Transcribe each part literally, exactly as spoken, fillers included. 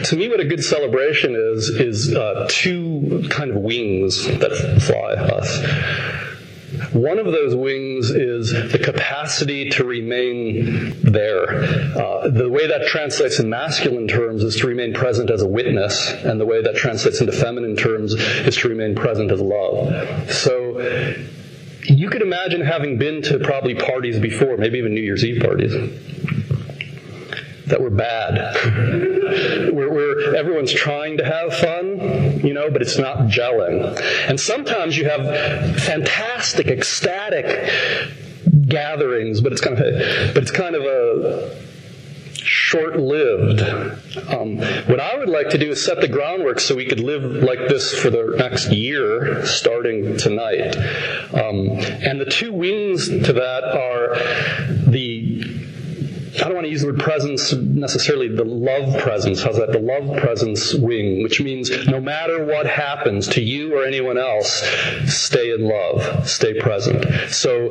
to me what a good celebration is, is uh, two kind of wings that fly us. One of those wings is the capacity to remain there. Uh, the way that translates in masculine terms is to remain present as a witness, and the way that translates into feminine terms is to remain present as love. So you could imagine having been to probably parties before, maybe even New Year's Eve parties, that were bad, where, where everyone's trying to have fun, you know, but it's not gelling. And sometimes you have fantastic, ecstatic gatherings, but it's kind of, a, but it's kind of a short-lived. Um, what I would like to do is set the groundwork so we could live like this for the next year, starting tonight. Um, and the two wings to that are the I don't want to use the word presence necessarily, the love presence. How's that? The love presence wing, which means no matter what happens to you or anyone else, stay in love, stay present. So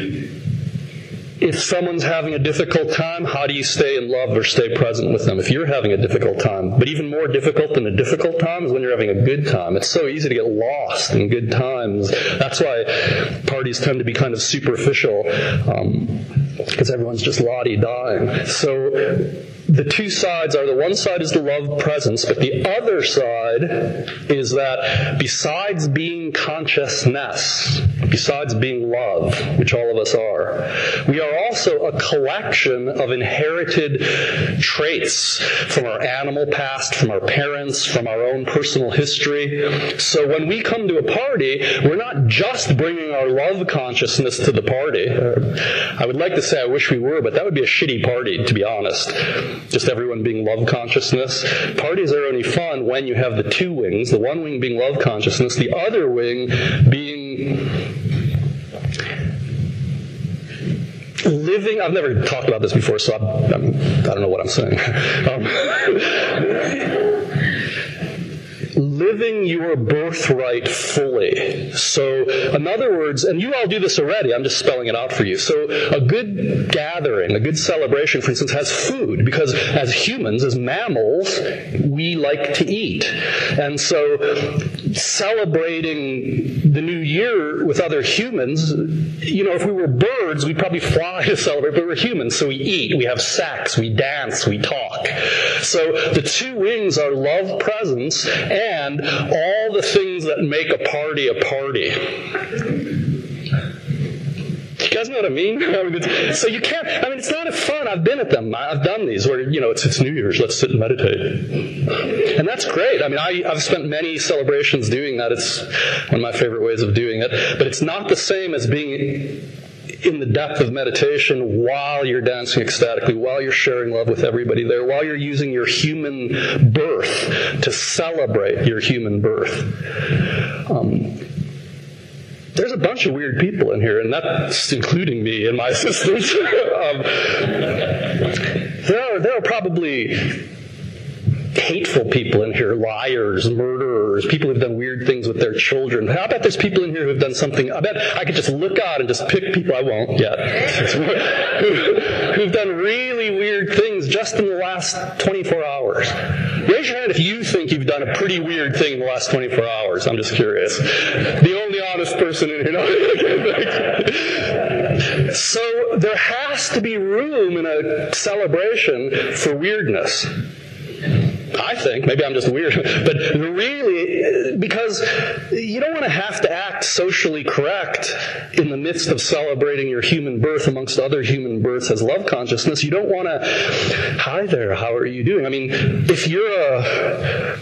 if someone's having a difficult time, how do you stay in love or stay present with them if you're having a difficult time? But even more difficult than a difficult time is when you're having a good time. It's so easy to get lost in good times. That's why parties tend to be kind of superficial, um, because everyone's just la-di-daing. So the two sides are, the one side is the love presence, but the other side is that besides being consciousness, besides being love, which all of us are, we are also a collection of inherited traits from our animal past, from our parents, from our own personal history. So when we come to a party, we're not just bringing our love consciousness to the party. I would like to say I wish we were, but that would be a shitty party, to be honest. Just everyone being love consciousness. Parties are only fun when you have the two wings, the one wing being love consciousness, the other wing being living. I've never talked about this before, so I'm, I'm, I don't know what I'm saying. Um, living your birthright fully. So, in other words, and you all do this already, I'm just spelling it out for you. So, a good gathering, a good celebration, for instance, has food, because as humans, as mammals, we like to eat. And so, celebrating the new year with other humans, you know, if we were birds, we'd probably fly to celebrate, but we're humans, so we eat, we have sex, we dance, we talk. So, the two wings are love presence and all the things that make a party a party. You guys know what I mean? I mean it's, so you can't, I mean, it's not fun. I've been at them. I've done these where, you know, it's, it's New Year's, let's sit and meditate. And that's great. I mean, I, I've spent many celebrations doing that. It's one of my favorite ways of doing it. But it's not the same as being in the depth of meditation while you're dancing ecstatically, while you're sharing love with everybody there, while you're using your human birth to celebrate your human birth. Um, there's a bunch of weird people in here, and that's including me and my assistants. um, there are, there are probably hateful people in here, liars, murderers, people who've done weird things with their children. I bet there's people in here who've done something. I bet I could just look out and just pick people, I won't yet, who've done really weird things just in the last twenty-four hours. Raise your hand if you think you've done a pretty weird thing in the last twenty-four hours. I'm just curious. The only honest person in here. No. So there has to be room in a celebration for weirdness. I think, maybe I'm just weird, but really, because you don't want to have to act socially correct in the midst of celebrating your human birth amongst other human births as love consciousness. You don't want to, hi there, how are you doing? I mean, if you're a,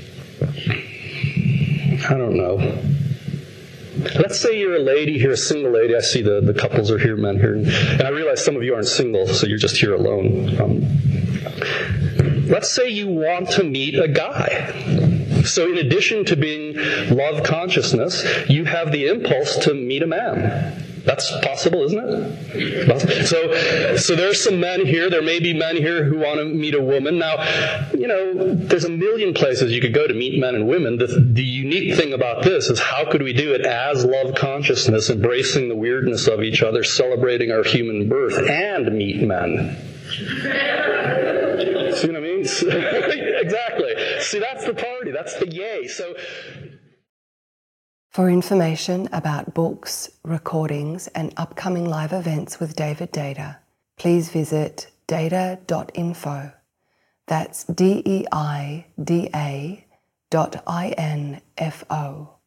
I don't know, let's say you're a lady here, a single lady. I see the, the couples are here, men here, and I realize some of you aren't single, so you're just here alone. Um, Let's say you want to meet a guy. So in addition to being love consciousness, you have the impulse to meet a man. That's possible, isn't it? So, so there's some men here. There may be men here who want to meet a woman. Now, you know, there's a million places you could go to meet men and women. The, the unique thing about this is how could we do it as love consciousness, embracing the weirdness of each other, celebrating our human birth, and meet men? See what I mean? Exactly. See, that's the party. That's the yay. So, for information about books, recordings, and upcoming live events with David Deida, please visit deida dot info. That's D E I D A dot I N F O.